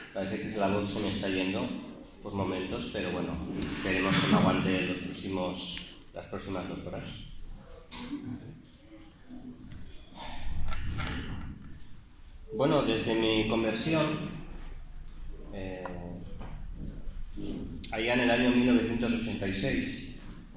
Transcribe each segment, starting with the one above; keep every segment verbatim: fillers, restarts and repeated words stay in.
Parece que la voz se me está yendo por momentos, pero bueno, esperemos que me aguante los próximos, las próximas dos horas. Bueno, desde mi conversión, eh, allá en el año mil novecientos ochenta y seis,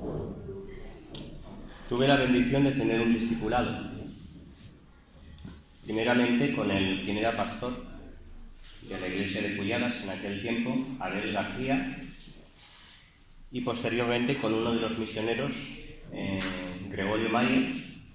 tuve la bendición de tener un discipulado. Primeramente con el quien era pastor de la iglesia de Pulladas en aquel tiempo, Abel García, y posteriormente con uno de los misioneros, eh, Gregorio Myers,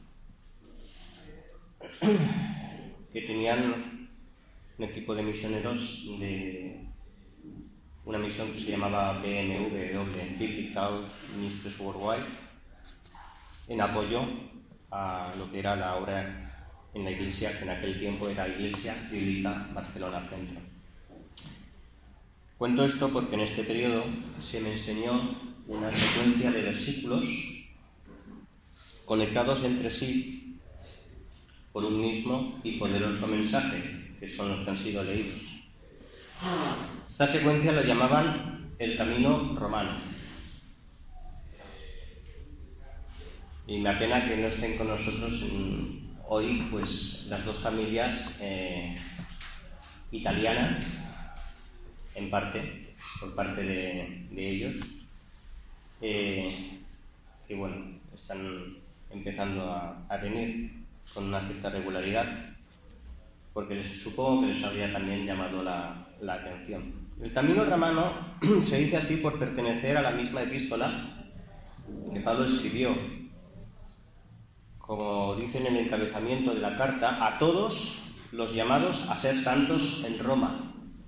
que tenían un equipo de misioneros de una misión que se llamaba B M W, Biblical Ministries Worldwide, en apoyo a lo que era la obra en la iglesia, que en aquel tiempo era Iglesia Bíblica Barcelona Centro. Cuento esto porque en este periodo se me enseñó una secuencia de versículos conectados entre sí por un mismo y poderoso mensaje, que son los que han sido leídos. Esta secuencia lo llamaban el camino romano. Y me apena que no estén con nosotros hoy pues las dos familias eh, italianas, en parte, por parte de, de ellos, eh, que bueno, están empezando a, a venir con una cierta regularidad, porque les, supongo que les habría también llamado la, la atención. El camino romano se dice así por pertenecer a la misma epístola que Pablo escribió, como dice en el encabezamiento de la carta, a todos los llamados a ser santos en Roma.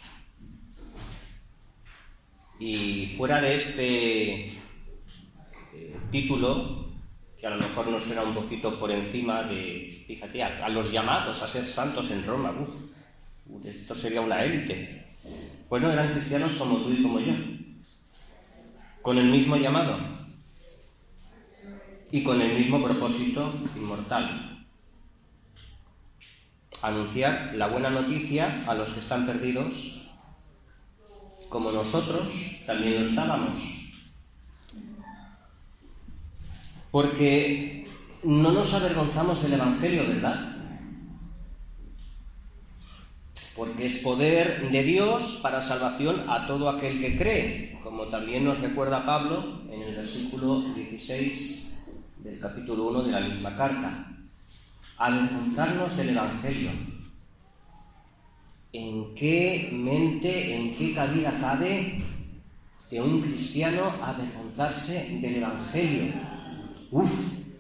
Y fuera de este eh, título, que a lo mejor nos suena un poquito por encima de, fíjate, a, a los llamados a ser santos en Roma, uf, esto sería una élite. Pues no, eran cristianos como tú y como yo, con el mismo llamado y con el mismo propósito inmortal: anunciar la buena noticia a los que están perdidos, como nosotros también lo estábamos. Porque no nos avergonzamos del Evangelio, ¿verdad? Porque es poder de Dios para salvación a todo aquel que cree, como también nos recuerda Pablo en el versículo dieciséis del capítulo uno de la misma carta. Avergonzarnos del Evangelio. ¿En qué mente, en qué cabida cabe de un cristiano avergonzarse del Evangelio? ¡Uf!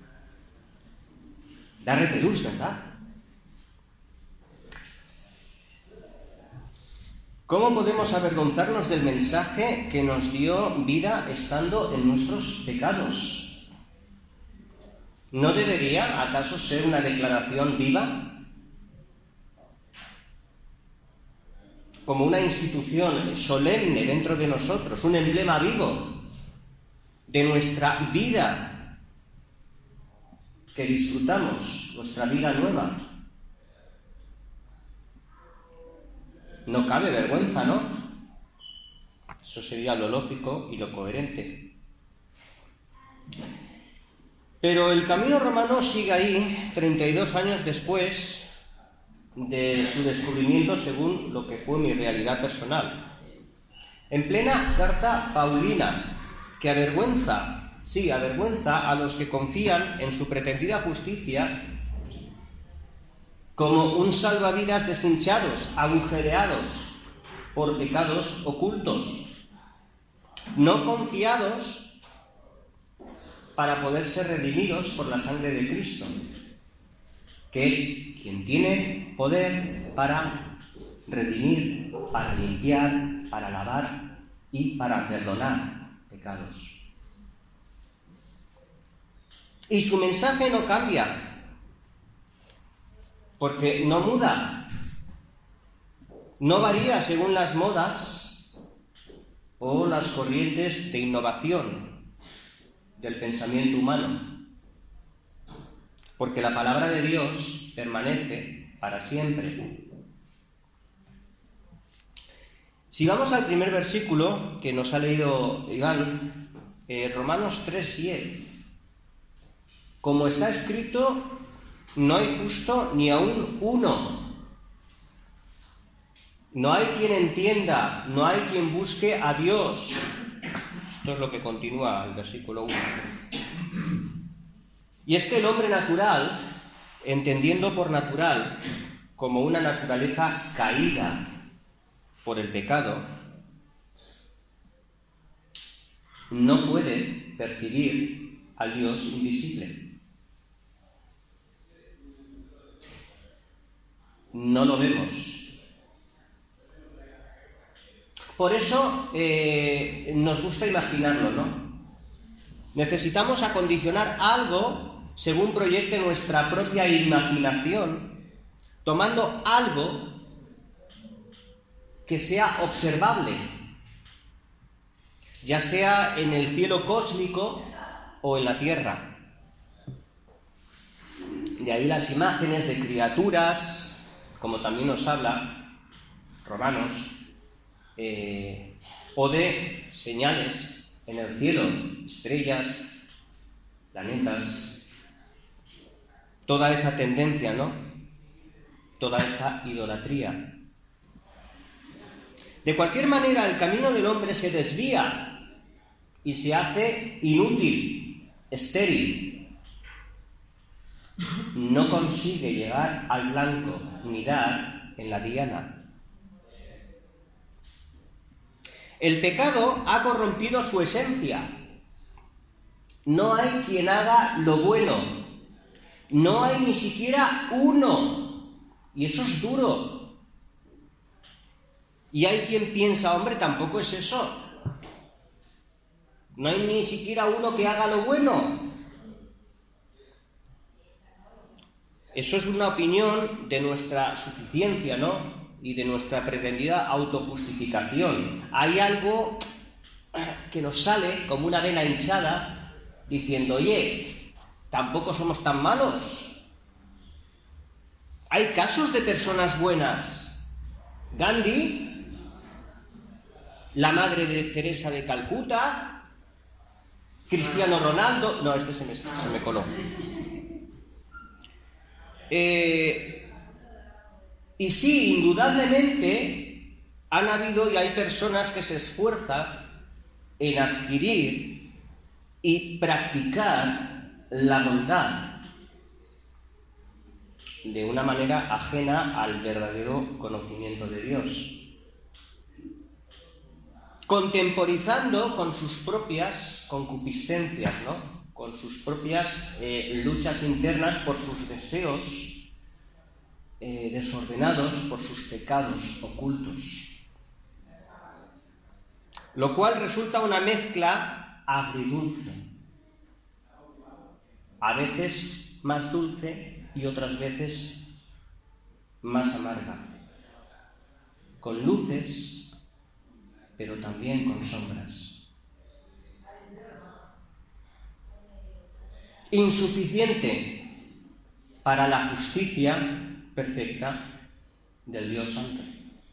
Da repelús, ¿verdad? ¿Cómo podemos avergonzarnos del mensaje que nos dio vida estando en nuestros pecados? ¿No debería acaso ser una declaración viva? Como una institución solemne dentro de nosotros, un emblema vivo de nuestra vida que disfrutamos, nuestra vida nueva. No cabe vergüenza, ¿no? Eso sería lo lógico y lo coherente. Pero el camino romano sigue ahí treinta y dos años después de su descubrimiento, según lo que fue mi realidad personal. En plena carta paulina, que avergüenza, sí, avergüenza a los que confían en su pretendida justicia como un salvavidas deshinchados, agujereados por pecados ocultos, no confiados para poder ser redimidos por la sangre de Cristo, que es quien tiene poder para redimir, para limpiar, para lavar y para perdonar pecados. Y su mensaje no cambia, porque no muda, no varía según las modas o las corrientes de innovación del pensamiento humano, porque la palabra de Dios permanece para siempre. Si vamos al primer versículo que nos ha leído Iván, eh, Romanos tres diez. Como está escrito, no hay justo ni aún uno. No hay quien entienda, no hay quien busque a Dios. Esto es lo que continúa el versículo uno. Y es que el hombre natural, entendiendo por natural como una naturaleza caída por el pecado, no puede percibir al Dios invisible. No lo vemos. Por eso eh, nos gusta imaginarlo, ¿no? Necesitamos acondicionar algo según proyecte nuestra propia imaginación, tomando algo que sea observable, ya sea en el cielo cósmico o en la tierra. De ahí las imágenes de criaturas, como también nos habla Romanos, eh, o de señales en el cielo, estrellas, planetas, toda esa tendencia, ¿no? Toda esa idolatría. De cualquier manera, el camino del hombre se desvía y se hace inútil, estéril. No consigue llegar al blanco ni dar en la diana. El pecado ha corrompido su esencia. No hay quien haga lo bueno. No hay ni siquiera uno. Y eso es duro. Y hay quien piensa, hombre, tampoco es eso. No hay ni siquiera uno que haga lo bueno. Eso es una opinión de nuestra suficiencia, ¿no? Y de nuestra pretendida autojustificación. Hay algo que nos sale como una vena hinchada diciendo, oye, tampoco somos tan malos. Hay casos de personas buenas. Gandhi, la madre de Teresa de Calcuta, Cristiano Ronaldo... No, este se me, se me coló. Eh, y sí, indudablemente han habido y hay personas que se esfuerzan en adquirir y practicar la bondad de una manera ajena al verdadero conocimiento de Dios, contemporizando con sus propias concupiscencias, ¿no? Con sus propias eh, luchas internas por sus deseos eh, desordenados, por sus pecados ocultos. Lo cual resulta una mezcla agridulce, a veces más dulce y otras veces más amarga, con luces, pero también con sombras. Insuficiente para la justicia perfecta del Dios Santo.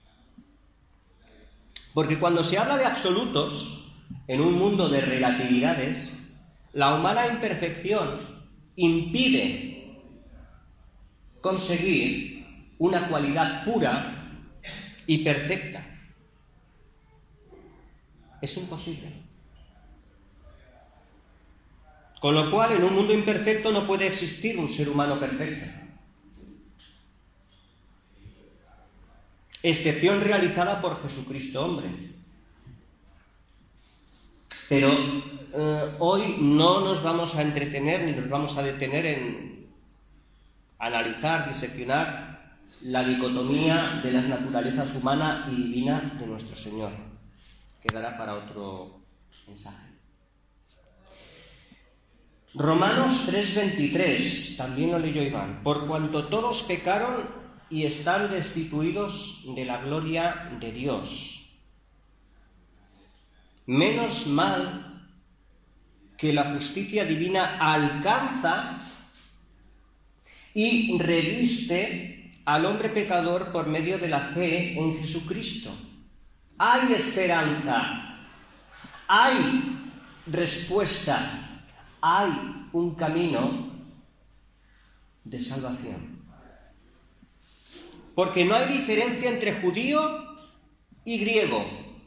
Porque cuando se habla de absolutos, en un mundo de relatividades, la humana imperfección impide conseguir una cualidad pura y perfecta. Es imposible. Con lo cual, en un mundo imperfecto no puede existir un ser humano perfecto. Excepción realizada por Jesucristo hombre. Pero eh, hoy no nos vamos a entretener ni nos vamos a detener en analizar, diseccionar la dicotomía de las naturalezas humana y divina de nuestro Señor. Quedará para otro mensaje. Romanos tres veintitrés, también lo leyó Iván. Por cuanto todos pecaron y están destituidos de la gloria de Dios. Menos mal que la justicia divina alcanza y reviste al hombre pecador por medio de la fe en Jesucristo. hay esperanza, hay respuesta, hay un camino de salvación. Porque no hay diferencia entre judío y griego,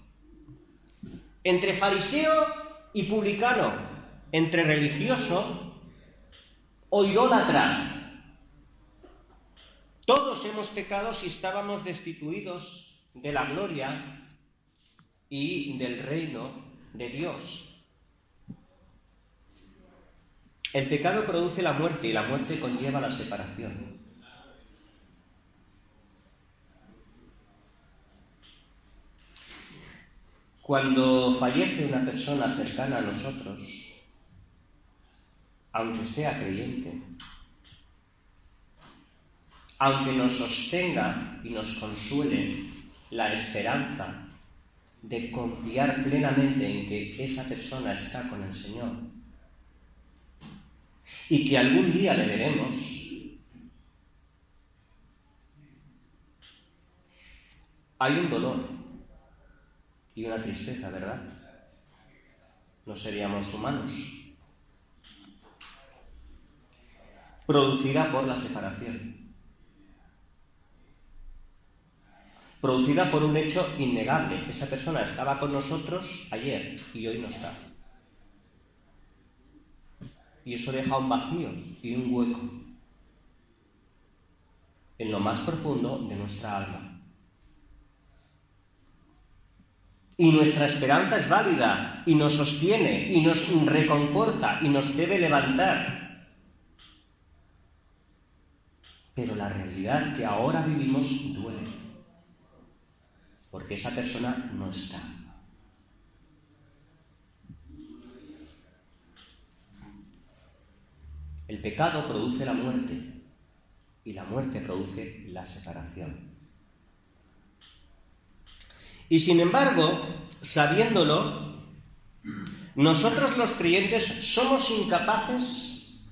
entre fariseo y publicano, entre religioso o idólatra. Todos hemos pecado si estábamos destituidos de la gloria y del reino de Dios. El pecado produce la muerte y la muerte conlleva la separación. Cuando fallece una persona cercana a nosotros, aunque sea creyente, aunque nos sostenga y nos consuele la esperanza de confiar plenamente en que esa persona está con el Señor y que algún día le veremos, hay un dolor y una tristeza, ¿verdad? No seríamos humanos. Producida por la separación. Producida por un hecho innegable. Esa persona estaba con nosotros ayer y hoy no está. Y eso deja un vacío y un hueco en lo más profundo de nuestra alma. Y nuestra esperanza es válida y nos sostiene y nos reconforta y nos debe levantar. Pero la realidad que ahora vivimos duele, porque esa persona no está. El pecado produce la muerte y la muerte produce la separación. Y sin embargo, sabiéndolo, nosotros los creyentes somos incapaces,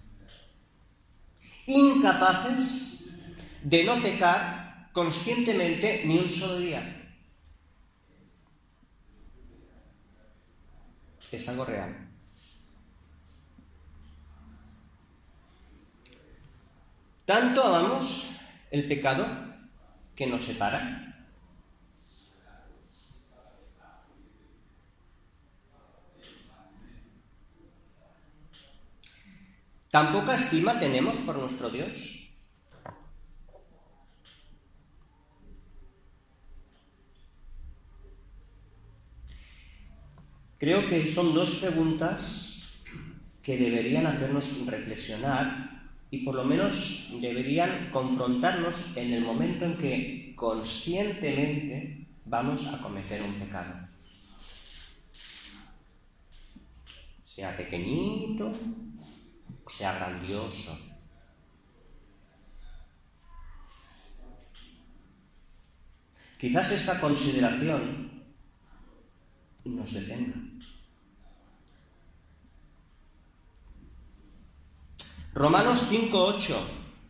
incapaces de no pecar conscientemente ni un solo día. Es algo real. Tanto amamos el pecado que nos separa. ¿Tan poca estima tenemos por nuestro Dios? Creo que son dos preguntas que deberían hacernos reflexionar y por lo menos deberían confrontarnos en el momento en que conscientemente vamos a cometer un pecado. Sea pequeñito, sea grandioso. Quizás esta consideración nos detenga. Romanos cinco ocho.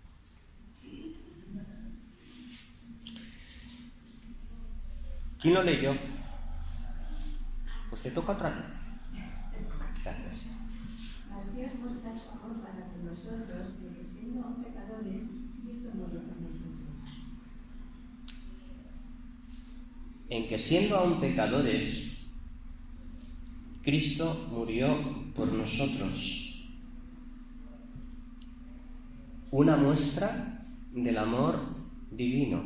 ¿Quién lo leyó? Pues te toca otra vez. Gracias. Mas Dios muestra su amor para con nosotros, de que siendo aún pecadores, Cristo murió por nosotros. En que siendo aún pecadores, Cristo murió por nosotros. Una muestra del amor divino.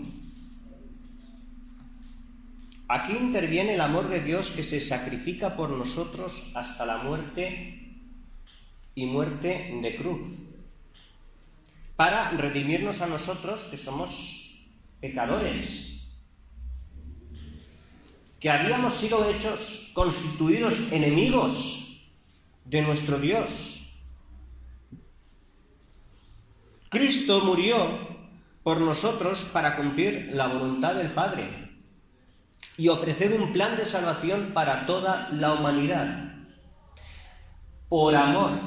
Aquí interviene el amor de Dios que se sacrifica por nosotros hasta la muerte y muerte de cruz, para redimirnos a nosotros que somos pecadores, que habíamos sido hechos, constituidos enemigos de nuestro Dios. Cristo murió por nosotros para cumplir la voluntad del Padre y ofrecer un plan de salvación para toda la humanidad. Por amor.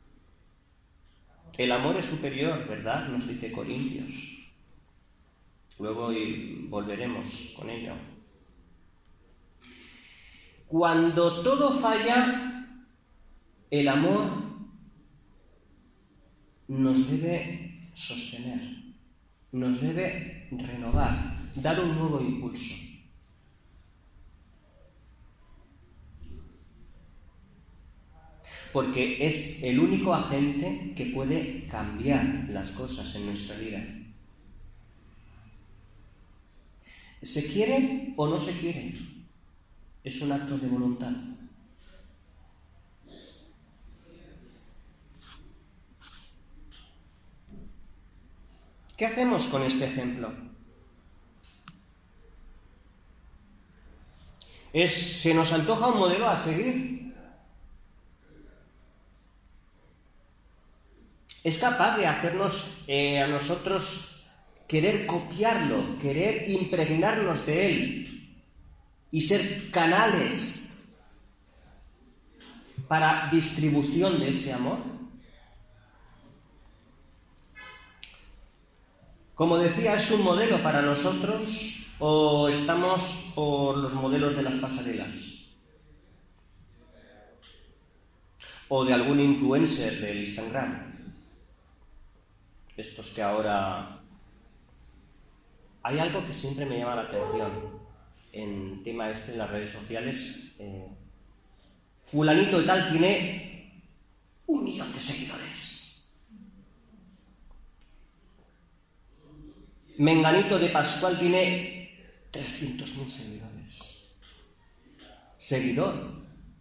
El amor es superior, ¿verdad? Nos dice Corintios. Luego volveremos con ello. Cuando todo falla, el amor nos debe sostener, nos debe renovar, dar un nuevo impulso. Porque es el único agente que puede cambiar las cosas en nuestra vida. ¿Se quiere o no se quiere? Es un acto de voluntad. ¿Qué hacemos con este ejemplo? ¿Es, ¿Se nos antoja un modelo a seguir? ¿Es capaz de hacernos eh, a nosotros querer copiarlo, querer impregnarnos de él y ser canales para distribución de ese amor? Como decía, ¿es un modelo para nosotros o estamos por los modelos de las pasarelas? ¿O de algún influencer del Instagram? Estos que ahora... Hay algo que siempre me llama la atención en tema este de las redes sociales. Eh, fulanito y tal tiene un millón de seguidores. Menganito de Pascual tiene trescientos mil seguidores. Seguidor.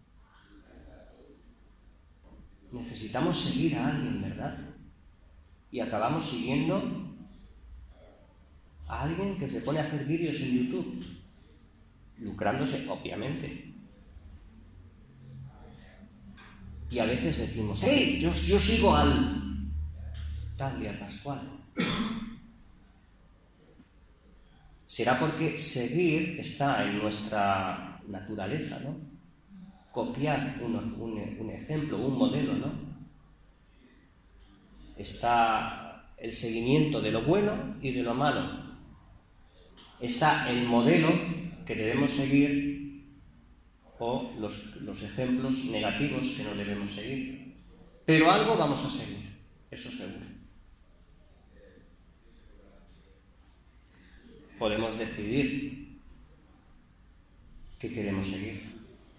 Necesitamos seguir a alguien, ¿verdad? Y acabamos siguiendo a alguien que se pone a hacer vídeos en YouTube, lucrándose, obviamente. Y a veces decimos, ¡hey! Yo, yo sigo al tal y al Pascual. Será porque seguir está en nuestra naturaleza, ¿no? Copiar un, un, un ejemplo, un modelo, ¿no? Está el seguimiento de lo bueno y de lo malo. Está el modelo que debemos seguir o los, los ejemplos negativos que no debemos seguir. Pero algo vamos a seguir, eso seguro. Podemos decidir qué queremos seguir.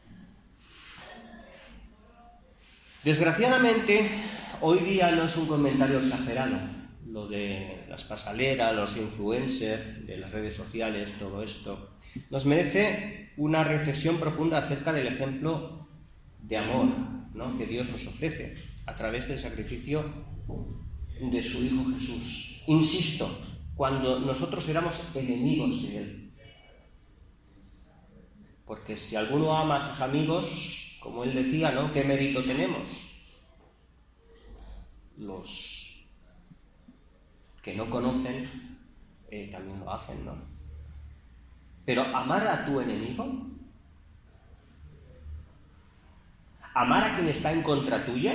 Desgraciadamente, hoy día no es un comentario exagerado lo de las pasaleras, los influencers, de las redes sociales, todo esto. Nos merece una reflexión profunda acerca del ejemplo de amor, ¿no?, que Dios nos ofrece a través del sacrificio de su Hijo Jesús. Insisto, cuando nosotros éramos enemigos de Él. Porque si alguno ama a sus amigos, como Él decía, ¿no?, ¿qué mérito tenemos? Los que no conocen eh, también lo hacen, ¿no? Pero amar a tu enemigo, amar a quien está en contra tuya,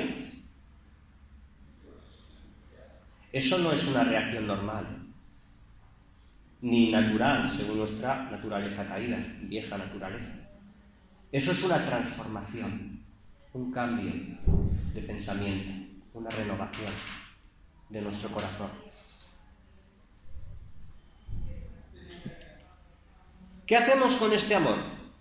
eso no es una reacción normal, ni natural, según nuestra naturaleza caída, vieja naturaleza. Eso es una transformación, un cambio de pensamiento, una renovación de nuestro corazón. ¿Qué hacemos con este amor?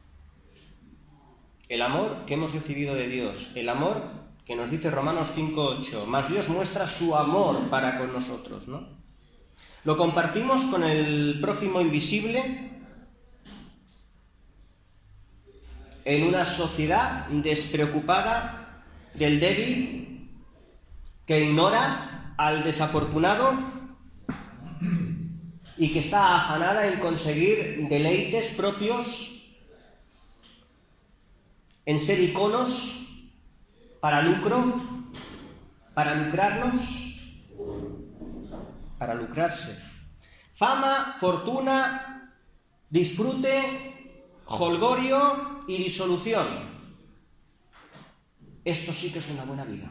El amor que hemos recibido de Dios, el amor que nos dice Romanos cinco ocho, más Dios muestra su amor para con nosotros, ¿no? ¿Lo compartimos con el prójimo invisible en una sociedad despreocupada del débil que ignora al desafortunado y que está afanada en conseguir deleites propios, en ser iconos para lucro, para lucrarnos, para lucrarse? Fama, fortuna, disfrute, jolgorio y disolución. Esto sí que es una buena vida.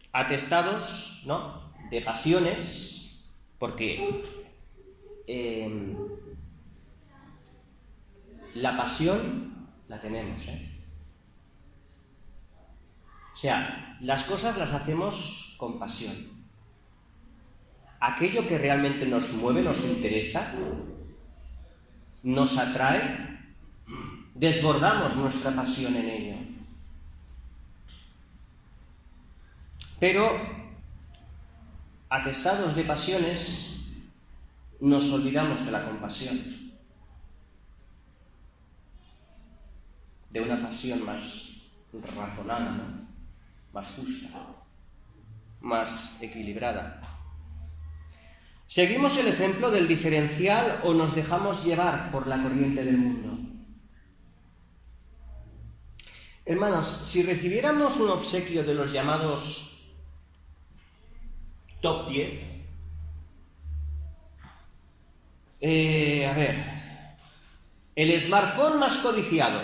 atestados, ¿no?, de pasiones, porque eh, la pasión la tenemos, ¿eh? O sea, las cosas las hacemos con pasión. Aquello que realmente nos mueve, nos interesa, nos atrae, desbordamos nuestra pasión en ello. Pero, atestados de pasiones, nos olvidamos de la compasión, de una pasión más razonada, ¿no?, más justa, más equilibrada. ¿Seguimos el ejemplo del diferencial o nos dejamos llevar por la corriente del mundo? Hermanos, si recibiéramos un obsequio de los llamados top diez, eh, a ver, el smartphone más codiciado,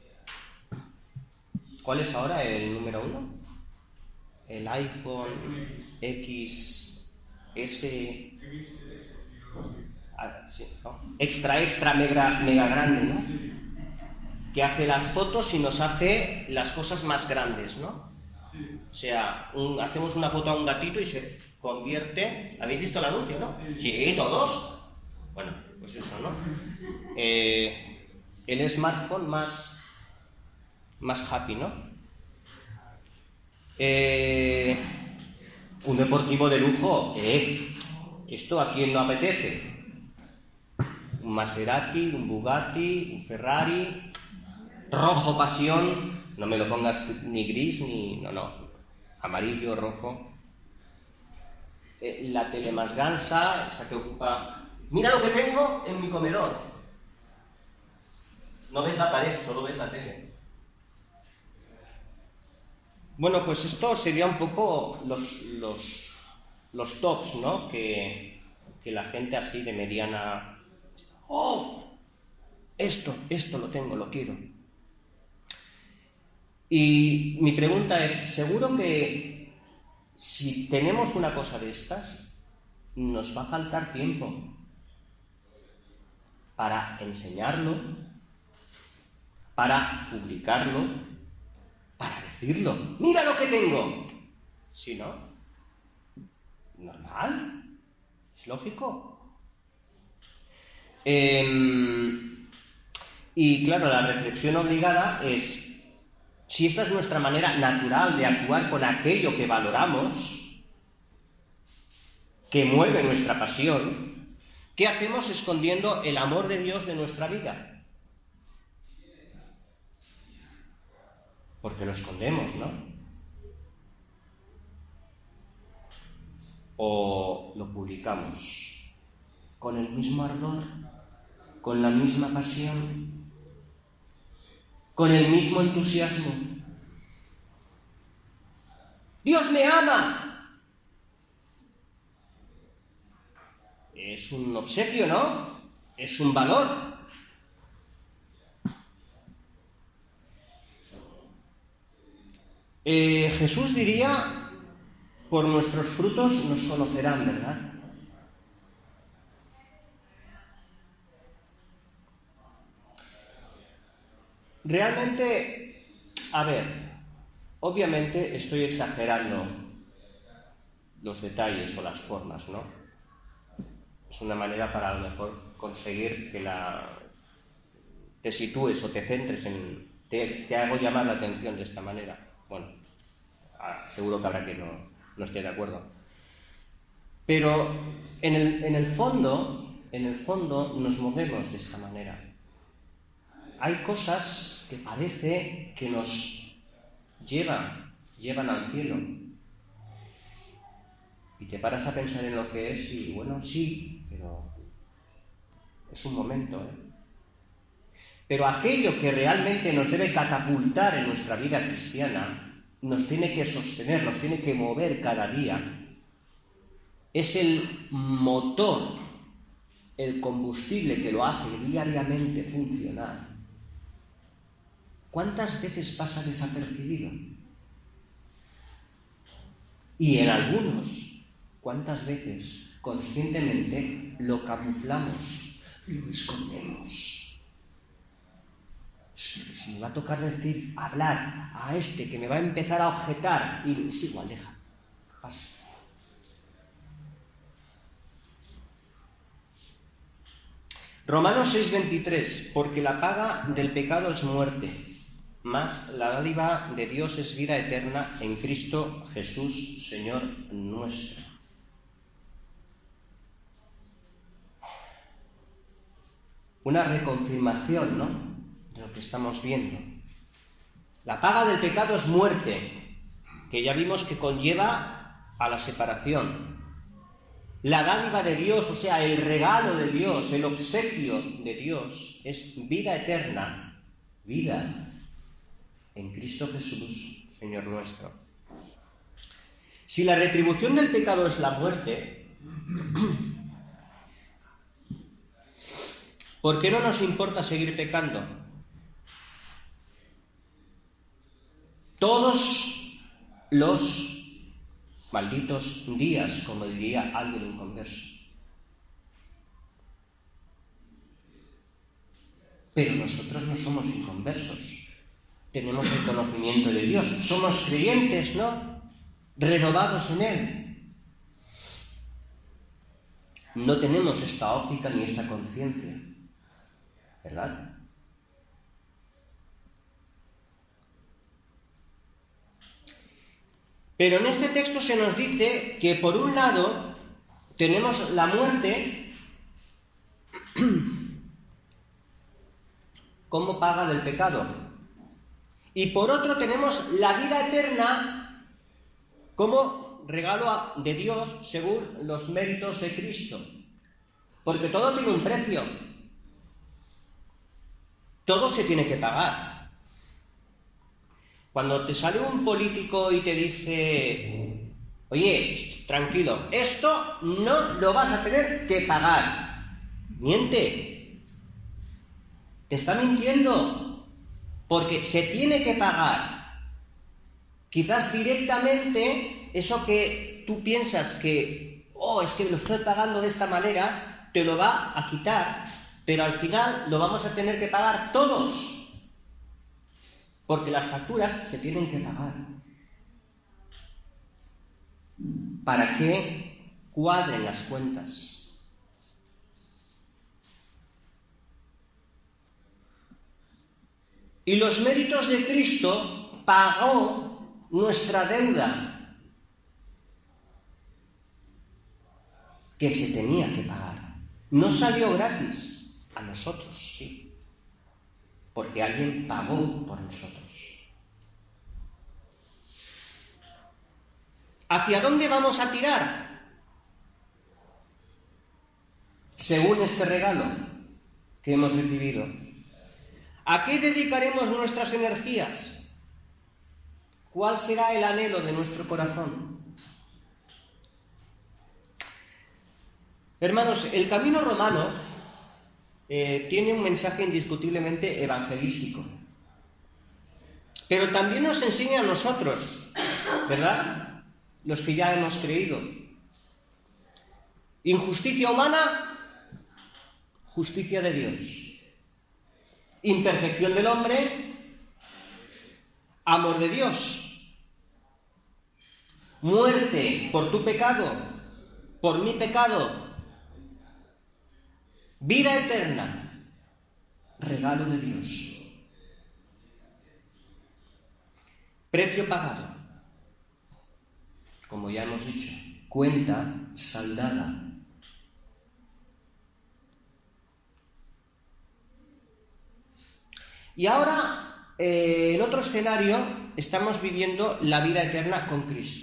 ¿cuál es ahora el número uno? El iPhone X S, ah, sí, ¿no?, extra, extra, mega, mega grande, ¿no?, que hace las fotos y nos hace las cosas más grandes, ¿no? O sea, un, hacemos una foto a un gatito y se convierte... ¿Habéis visto el anuncio, no? Sí, todos. Bueno, pues eso, ¿no? Eh, el smartphone más, más happy, ¿no? Eh, un deportivo de lujo, eh, ¿esto a quién no apetece? Un Maserati, un Bugatti, un Ferrari... Rojo pasión, no me lo pongas ni gris ni... no, no, amarillo, rojo. Eh, la tele más gansa, esa que ocupa... Mira lo que tengo en mi comedor. No ves la pared, solo ves la tele. Bueno, pues esto sería un poco los, los, los tops, ¿no?, que, que la gente así de mediana... ¡Oh! Esto, esto lo tengo, lo quiero. Y mi pregunta es, ¿seguro que si tenemos una cosa de estas, nos va a faltar tiempo para enseñarlo, para publicarlo, para decirlo? ¡Mira lo que tengo! ¿Sí, no? ¿Normal? ¿Es lógico? Eh, y claro, la reflexión obligada es... Si esta es nuestra manera natural de actuar con aquello que valoramos, que mueve nuestra pasión, ¿qué hacemos escondiendo el amor de Dios de nuestra vida? Porque lo escondemos, ¿no? O lo publicamos con el mismo ardor, con la misma pasión, con el mismo entusiasmo. ¡Dios me ama! Es un obsequio, ¿no? Es un valor. Eh, Jesús diría, por nuestros frutos nos conocerán, ¿verdad? Realmente, a ver, obviamente estoy exagerando los detalles o las formas, ¿no? Es una manera para a lo mejor conseguir que la, te sitúes o te centres en... Te, te hago llamar la atención de esta manera. Bueno, seguro que habrá que no, no esté de acuerdo. Pero en el, en el fondo, en el fondo nos movemos de esta manera. Hay cosas que parece que nos llevan, llevan al cielo. Y te paras a pensar en lo que es y, bueno, sí, pero es un momento, ¿eh? Pero aquello que realmente nos debe catapultar en nuestra vida cristiana, nos tiene que sostener, nos tiene que mover cada día, es el motor, el combustible que lo hace diariamente funcionar. ¿Cuántas veces pasa desapercibido? Y en algunos, ¿cuántas veces conscientemente lo camuflamos, lo escondemos? Si me va a tocar decir, hablar a este que me va a empezar a objetar, y es igual, deja, pasa. Romanos seis veintitrés, porque la paga del pecado es muerte, mas la dádiva de Dios es vida eterna en Cristo Jesús, Señor nuestro. Una reconfirmación, ¿no?, de lo que estamos viendo. La paga del pecado es muerte, que ya vimos que conlleva a la separación. La dádiva de Dios, o sea, el regalo de Dios, el obsequio de Dios, es vida eterna, vida en Cristo Jesús, Señor nuestro. Si la retribución del pecado es la muerte, ¿por qué no nos importa seguir pecando? Todos los malditos días, como diría alguien inconverso. Pero nosotros no somos inconversos. Tenemos el conocimiento de Dios. Somos creyentes, ¿no?, renovados en Él. No tenemos esta óptica ni esta conciencia, ¿verdad? Pero en este texto se nos dice que por un lado tenemos la muerte como paga del pecado, y por otro tenemos la vida eterna como regalo de Dios según los méritos de Cristo. Porque todo tiene un precio. Todo se tiene que pagar. Cuando te sale un político y te dice, oye, tranquilo, esto no lo vas a tener que pagar, miente. Te está mintiendo. Porque se tiene que pagar. Quizás directamente eso que tú piensas que, oh, es que lo estoy pagando de esta manera, te lo va a quitar, pero al final lo vamos a tener que pagar todos. Porque las facturas se tienen que pagar. Para que cuadren las cuentas. Y los méritos de Cristo pagó nuestra deuda, que se tenía que pagar. No salió gratis, a nosotros sí, porque alguien pagó por nosotros. ¿Hacia dónde vamos a tirar? Según este regalo que hemos recibido. ¿A qué dedicaremos nuestras energías? ¿Cuál será el anhelo de nuestro corazón? Hermanos, el camino romano eh, tiene un mensaje indiscutiblemente evangelístico, pero también nos enseña a nosotros, ¿verdad?, los que ya hemos creído. Injusticia humana, justicia de Dios. Imperfección del hombre, amor de Dios. Muerte por tu pecado, por mi pecado. Vida eterna, regalo de Dios. Precio pagado, como ya hemos dicho, cuenta saldada. Y ahora, eh, en otro escenario, estamos viviendo la vida eterna con Cristo.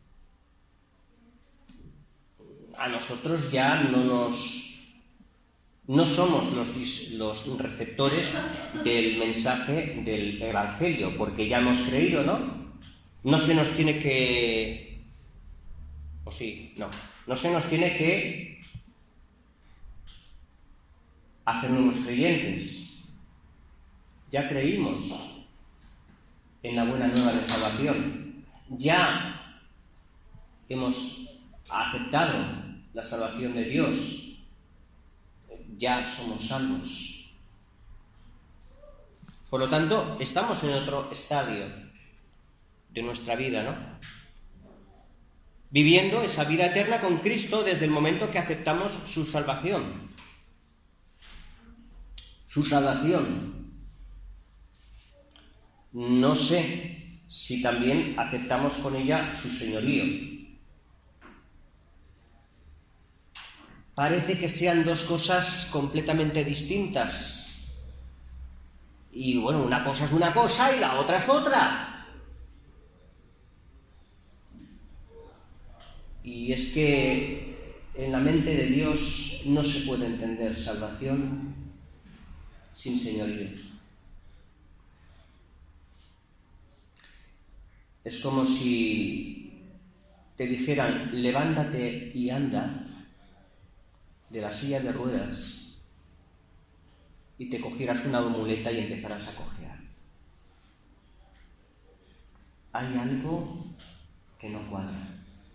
A nosotros ya no nos... No somos los, los receptores del mensaje del Evangelio, porque ya hemos creído, ¿no? No se nos tiene que... ¿O sí? No. No se nos tiene que hacer nuevos creyentes. Ya creímos en la buena nueva de salvación. Ya hemos aceptado la salvación de Dios, ya somos salvos. Por lo tanto, estamos en otro estadio de nuestra vida, ¿no? Viviendo esa vida eterna con Cristo desde el momento que aceptamos su salvación. Su salvación. No sé si también aceptamos con ella su señorío. Parece que sean dos cosas completamente distintas. Y bueno, una cosa es una cosa y la otra es otra. Y es que en la mente de Dios no se puede entender salvación sin señorío. Es como si te dijeran, levántate y anda de la silla de ruedas y te cogieras una muleta y empezaras a cojear. Hay algo que no cuadra.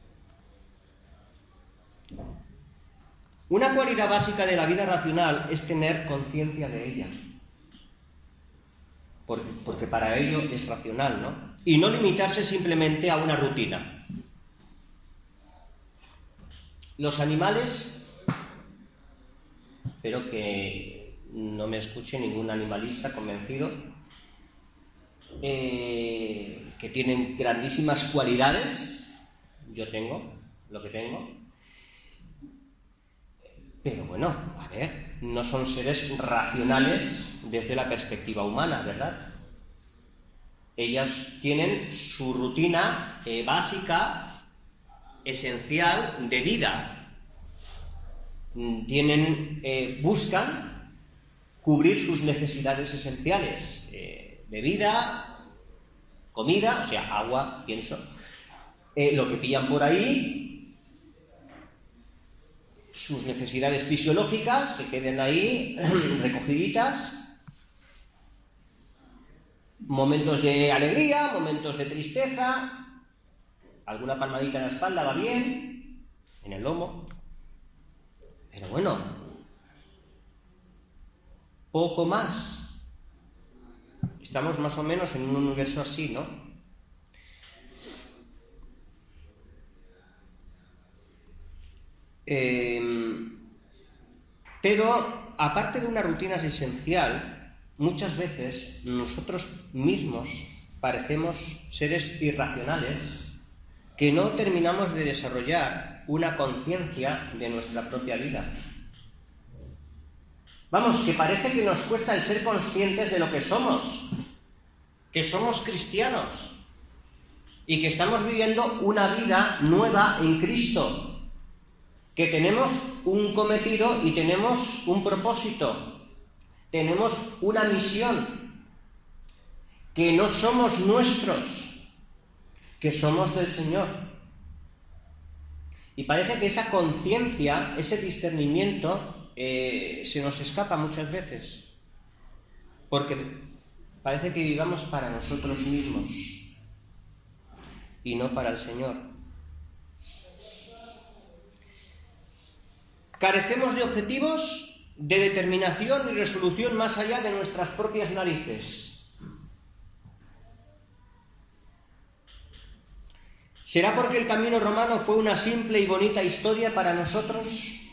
Una cualidad básica de la vida racional es tener conciencia de ella, porque, porque para ello es racional, ¿no? Y no limitarse simplemente a una rutina. Los animales, espero que no me escuche ningún animalista convencido, eh, que tienen grandísimas cualidades, yo tengo lo que tengo, pero bueno, a ver, no son seres racionales desde la perspectiva humana, ¿verdad? Ellas tienen su rutina eh, básica, esencial de vida. Tienen, eh, buscan cubrir sus necesidades esenciales, eh, bebida, comida, o sea, agua, pienso, eh, lo que pillan por ahí, sus necesidades fisiológicas que queden ahí recogiditas, momentos de alegría, momentos de tristeza, alguna palmadita en la espalda va bien, en el lomo, pero bueno, poco más. Estamos más o menos en un universo así, ¿no? Eh, pero, aparte de una rutina esencial, muchas veces nosotros mismos parecemos seres irracionales que no terminamos de desarrollar una conciencia de nuestra propia vida. Vamos, que parece que nos cuesta el ser conscientes de lo que somos, que somos cristianos y que estamos viviendo una vida nueva en Cristo, que tenemos un cometido y tenemos un propósito, tenemos una misión, que no somos nuestros, que somos del Señor. Y parece que esa conciencia, ese discernimiento, eh, se nos escapa muchas veces, porque parece que vivamos para nosotros mismos y no para el Señor. Carecemos de objetivos, de determinación y resolución más allá de nuestras propias narices. ¿Será porque el camino romano fue una simple y bonita historia para nosotros?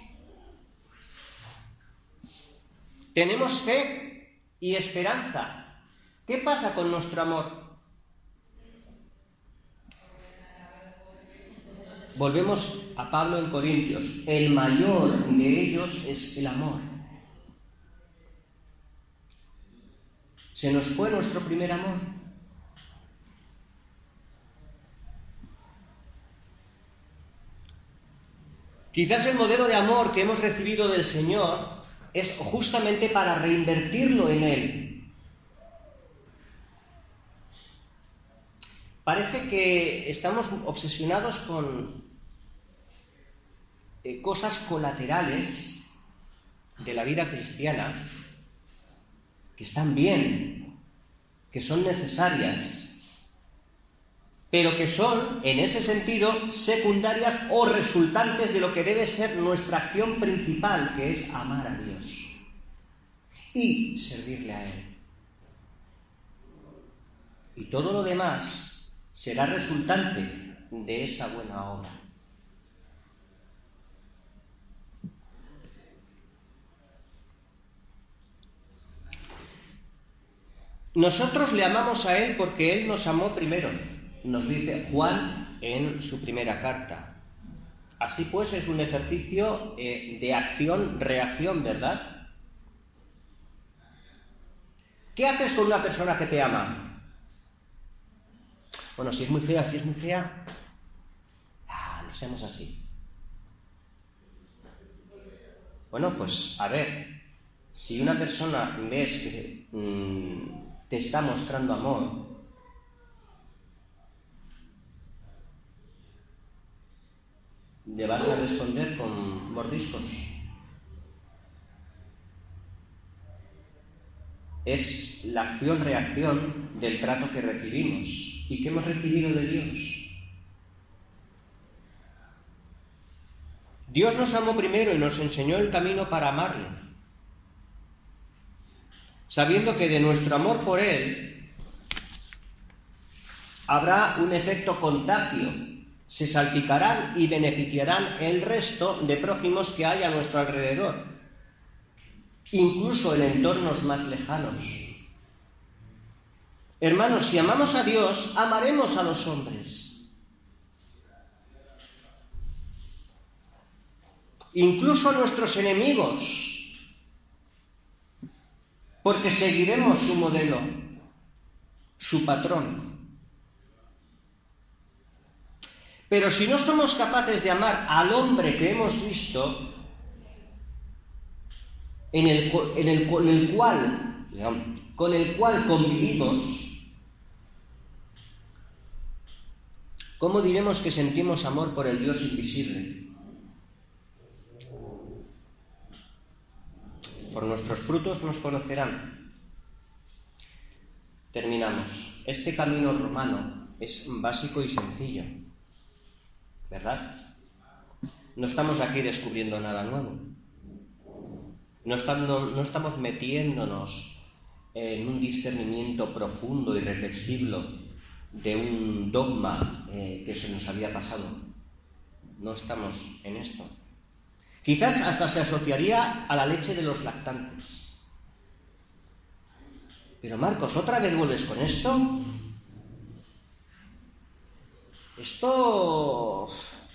Tenemos fe y esperanza. ¿Qué pasa con nuestro amor? Volvemos a Pablo en Corintios. El mayor de ellos es el amor. Se nos fue nuestro primer amor. Quizás el modelo de amor que hemos recibido del Señor es justamente para reinvertirlo en Él. Parece que estamos obsesionados con eh, cosas colaterales de la vida cristiana que están bien, que son necesarias, pero que son, en ese sentido, secundarias o resultantes de lo que debe ser nuestra acción principal, que es amar a Dios y servirle a Él. Y todo lo demás será resultante de esa buena obra. Nosotros le amamos a Él porque Él nos amó primero, nos dice Juan en su primera carta. Así pues es un ejercicio eh, de acción-reacción, ¿verdad? ¿Qué haces con una persona que te ama? Bueno, si es muy fea, si es muy fea, ah, no seamos así. Bueno, pues a ver, si una persona ves que mmm, te está mostrando amor, le vas a responder con mordiscos. Es la acción-reacción del trato que recibimos y que hemos recibido de Dios. Dios nos amó primero y nos enseñó el camino para amarle, sabiendo que de nuestro amor por Él habrá un efecto contagio, se salpicarán y beneficiarán el resto de prójimos que hay a nuestro alrededor, incluso en entornos más lejanos. Hermanos, si amamos a Dios, amaremos a los hombres. Incluso a nuestros enemigos, porque seguiremos su modelo, su patrón. Pero si no somos capaces de amar al hombre que hemos visto, en el, en el, con el cual, digamos, con el cual convivimos, ¿cómo diremos que sentimos amor por el Dios invisible? Por nuestros frutos nos conocerán. Terminamos. Este camino romano es básico y sencillo, ¿verdad? No estamos aquí descubriendo nada nuevo. No estamos, no estamos metiéndonos en un discernimiento profundo y reflexivo de un dogma eh, que se nos había pasado. No estamos en esto. Quizás hasta se asociaría a la leche de los lactantes. Pero Marcos, ¿otra vez vuelves con esto? Esto...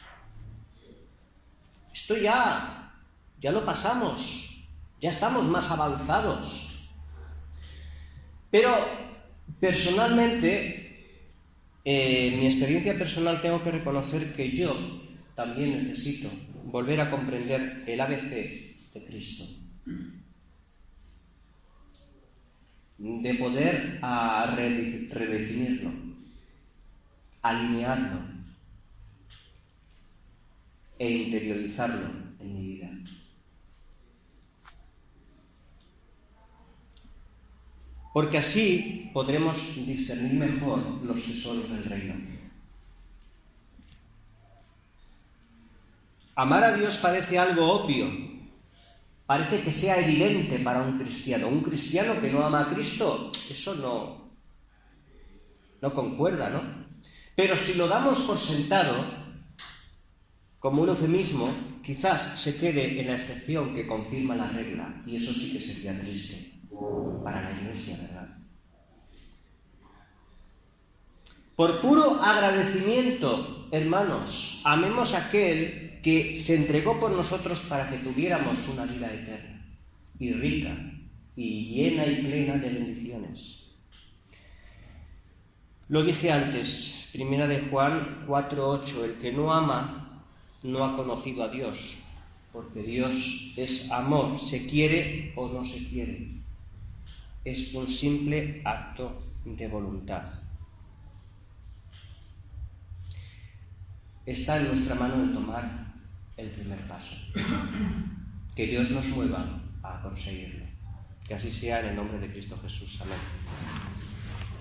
Esto ya... ya lo pasamos. Ya estamos más avanzados. Pero, personalmente, eh, en mi experiencia personal tengo que reconocer que yo también necesito volver a comprender el A B C de Cristo. De poder a re- redefinirlo, alinearlo e interiorizarlo en mi vida. Porque así podremos discernir mejor los tesoros del reino. Amar a Dios parece algo obvio, parece que sea evidente para un cristiano. Un cristiano que no ama a Cristo, eso no, no concuerda, ¿no? Pero si lo damos por sentado, como un eufemismo, quizás se quede en la excepción que confirma la regla, y eso sí que sería triste para la Iglesia, ¿verdad? Por puro agradecimiento, hermanos, amemos a aquel que se entregó por nosotros para que tuviéramos una vida eterna, y rica, y llena y plena de bendiciones. Lo dije antes, primera de Juan cuatro ocho, el que no ama no ha conocido a Dios, porque Dios es amor, se quiere o no se quiere. Es un simple acto de voluntad. Está en nuestra mano el tomar el primer paso. Que Dios nos mueva a conseguirlo. Que así sea en el nombre de Cristo Jesús. Amén.